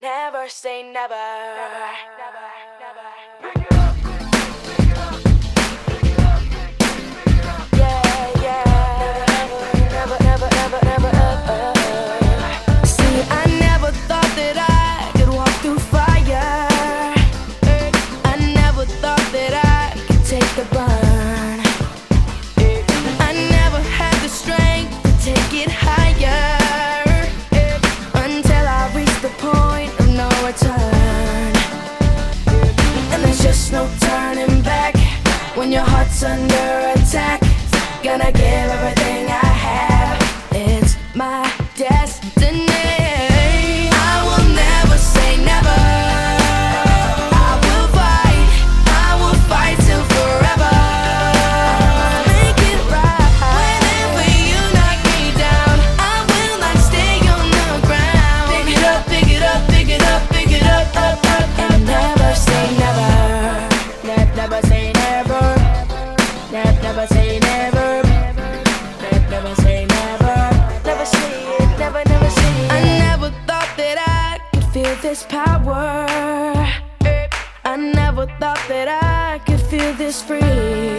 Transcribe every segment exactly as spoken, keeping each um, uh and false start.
Never say never. Never, never, never. Yeah, yeah. Never, never, never, never, never. See, I never thought that I could walk through fire. I never thought that I could take the burn. I never had the strength to take it higher until I reached the point of no return. And there's just no turning back when your heart's under attack. Gonna give everything I have. It's my destiny. I will never say never. I will fight. I will fight till forever. Make it right. Whenever you knock me down, I will not stay on the ground. Pick it up, pick it up, pick it up, pick it up, up, up, and never say never. Ne- never say never. Ne- never say never. Ne- never say never. Never say it. Never, never say it. I never thought that I could feel this power. I never thought that I could feel this free.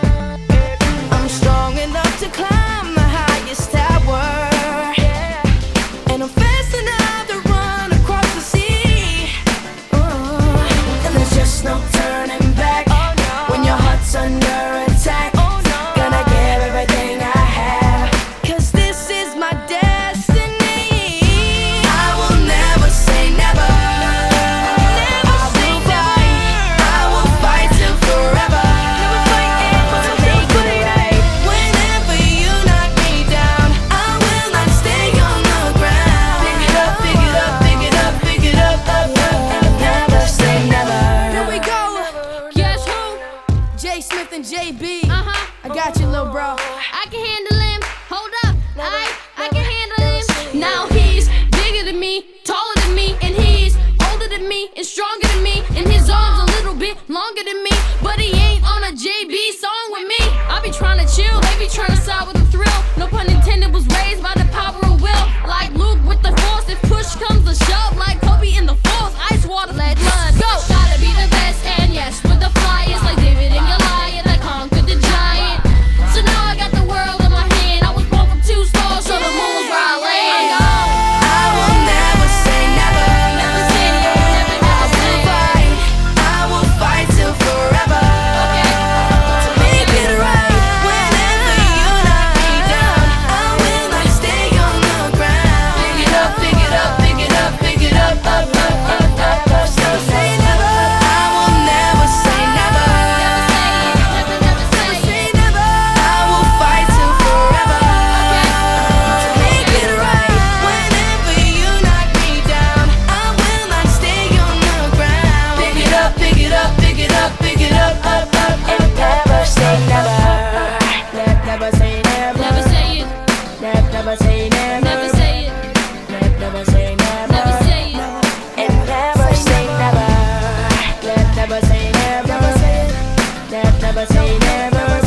I'm strong enough to climb the highest tower, and I'm fast enough to run across the sea. Uh, and there's just no turning back when your heart's under attack. Gonna give everything I have, 'cause this is my destiny. I will never say never. I will fight. I will fight till forever. To make it right. Whenever you knock me down, I will not stay on the ground. Pick it up, pick it up, pick it up, pick it up, up, up, and never say never. Here we go. Guess who? J Smith and J B. Uh-huh. I got you, little bro. I can handle him. Hold up. I I can handle him. Now he's bigger than me, taller than me, and he's older than me and stronger than me. And his arms a little bit longer than me, but he ain't on a J B song with me. I be trying to chill, they be trying to side with the thrill. No pun intended, was raised by the power of will. Like Luke with the force, if push comes to shove, like Kobe in the force, ice water, let blood go. Gotta be the best, and yes, with the flyers, like David and Goliath, I conquered the giant. So now I got the world in my hand. I was born from two stars, so the moon's where I land. I will never say never. Never say never, never, I never say will fight. I will fight till forever. Okay. To make it right. Whenever you knock me down, I will not stay on the ground. Pick it up, pick it up, pick it up, pick it up, up, up, up, up, up. So say never. I will never say never. Never, never say Say never. I will fight till forever. To make it right. Whenever you knock me down, I will not stay on the ground. Pick it up, pick it up, pick it up, pick it up, up, up, and never say never. Ne- Never say never. Never say it. Ne- Never say never. Never say it. Ne- Never say never. Never say it. And never say never. Ne- Never say never. Ne- Never say never.